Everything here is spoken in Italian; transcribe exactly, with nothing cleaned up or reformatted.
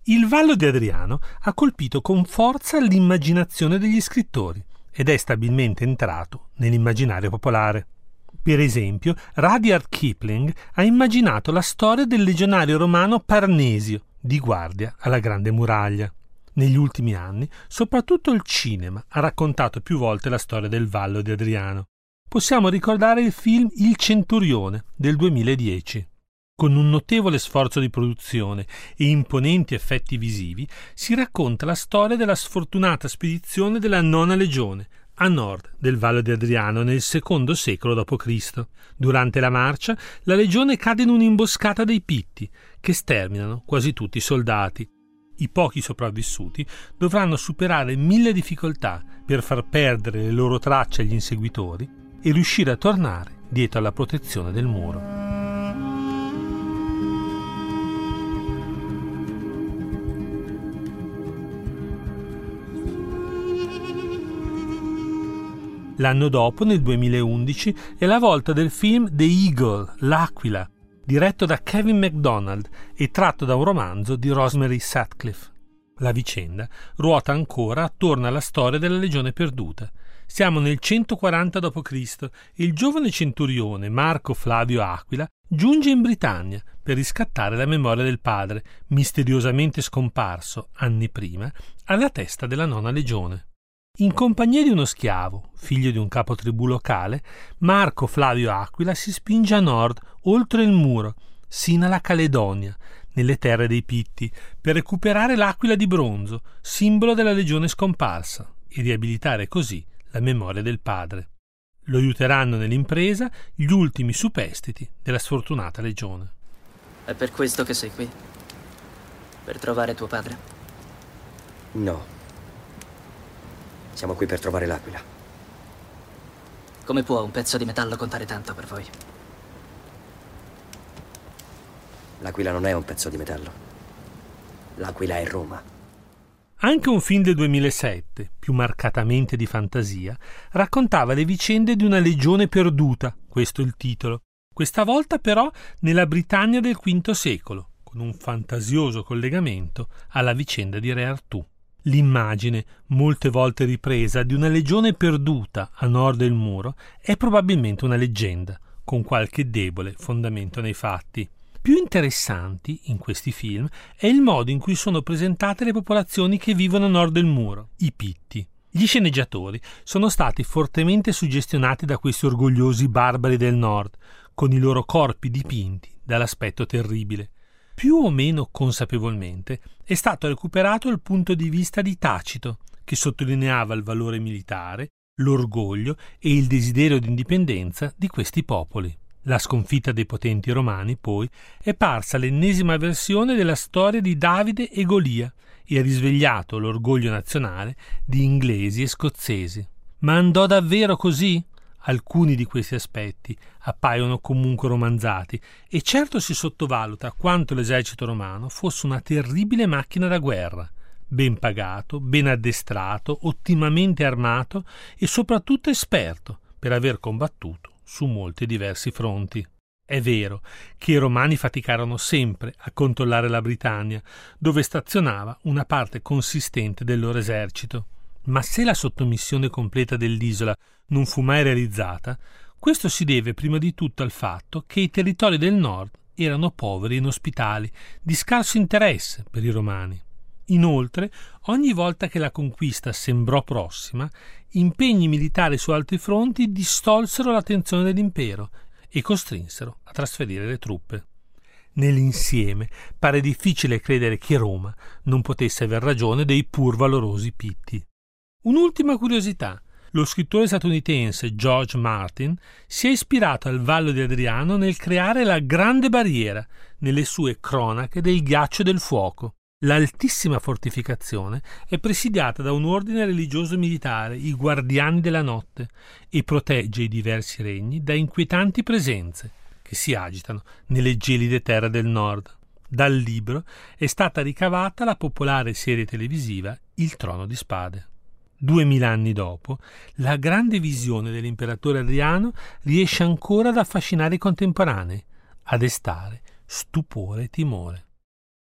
Il Vallo di Adriano ha colpito con forza l'immaginazione degli scrittori ed è stabilmente entrato nell'immaginario popolare. Per esempio, Rudyard Kipling ha immaginato la storia del legionario romano Parnesio, di guardia alla Grande Muraglia. Negli ultimi anni, soprattutto il cinema ha raccontato più volte la storia del Vallo di Adriano. Possiamo ricordare il film Il Centurione del duemiladieci. Con un notevole sforzo di produzione e imponenti effetti visivi si racconta la storia della sfortunata spedizione della Nona Legione a nord del Vallo di Adriano nel secondo secolo dopo Cristo. Durante la marcia la legione cade in un'imboscata dei Pitti che sterminano quasi tutti i soldati. I pochi sopravvissuti dovranno superare mille difficoltà per far perdere le loro tracce agli inseguitori e riuscire a tornare dietro alla protezione del muro. L'anno dopo, nel duemilaundici, è la volta del film The Eagle, L'Aquila, diretto da Kevin MacDonald e tratto da un romanzo di Rosemary Sutcliffe. La vicenda ruota ancora attorno alla storia della Legione Perduta. Siamo nel centoquaranta dopo Cristo e il giovane centurione Marco Flavio Aquila giunge in Britannia per riscattare la memoria del padre, misteriosamente scomparso anni prima, alla testa della Nona Legione. In compagnia di uno schiavo, figlio di un capotribù locale, Marco Flavio Aquila si spinge a nord, oltre il muro, sino alla Caledonia, nelle terre dei Pitti, per recuperare l'Aquila di bronzo, simbolo della legione scomparsa, e riabilitare così la memoria del padre. Lo aiuteranno nell'impresa gli ultimi superstiti della sfortunata legione. È per questo che sei qui? Per trovare tuo padre? No. Siamo qui per trovare l'Aquila. Come può un pezzo di metallo contare tanto per voi? L'Aquila non è un pezzo di metallo. L'Aquila è Roma. Anche un film del duemilasette, più marcatamente di fantasia, raccontava le vicende di una legione perduta, questo è il titolo. Questa volta però nella Britannia del quinto secolo, con un fantasioso collegamento alla vicenda di Re Artù. L'immagine, molte volte ripresa, di una legione perduta a nord del muro è probabilmente una leggenda, con qualche debole fondamento nei fatti. Più interessanti, in questi film, è il modo in cui sono presentate le popolazioni che vivono a nord del muro, i Pitti. Gli sceneggiatori sono stati fortemente suggestionati da questi orgogliosi barbari del nord, con i loro corpi dipinti dall'aspetto terribile. Più o meno consapevolmente è stato recuperato il punto di vista di Tacito, che sottolineava il valore militare, l'orgoglio e il desiderio di indipendenza di questi popoli. La sconfitta dei potenti romani, poi, è parsa l'ennesima versione della storia di Davide e Golia e ha risvegliato l'orgoglio nazionale di inglesi e scozzesi. Ma andò davvero così? Alcuni di questi aspetti appaiono comunque romanzati e certo si sottovaluta quanto l'esercito romano fosse una terribile macchina da guerra, ben pagato, ben addestrato, ottimamente armato e soprattutto esperto per aver combattuto su molti diversi fronti. È vero che i romani faticarono sempre a controllare la Britannia, dove stazionava una parte consistente del loro esercito. Ma se la sottomissione completa dell'isola non fu mai realizzata, questo si deve prima di tutto al fatto che i territori del nord erano poveri e inospitali, di scarso interesse per i romani. Inoltre, ogni volta che la conquista sembrò prossima, impegni militari su altri fronti distolsero l'attenzione dell'impero e costrinsero a trasferire le truppe. Nell'insieme pare difficile credere che Roma non potesse aver ragione dei pur valorosi Pitti. Un'ultima curiosità. Lo scrittore statunitense George Martin si è ispirato al Vallo di Adriano nel creare la Grande Barriera nelle sue cronache del ghiaccio e del fuoco. L'altissima fortificazione è presidiata da un ordine religioso militare, i Guardiani della Notte, e protegge i diversi regni da inquietanti presenze che si agitano nelle gelide terre del nord. Dal libro è stata ricavata la popolare serie televisiva Il Trono di Spade. Duemila anni dopo, la grande visione dell'imperatore Adriano riesce ancora ad affascinare i contemporanei, a destare stupore e timore.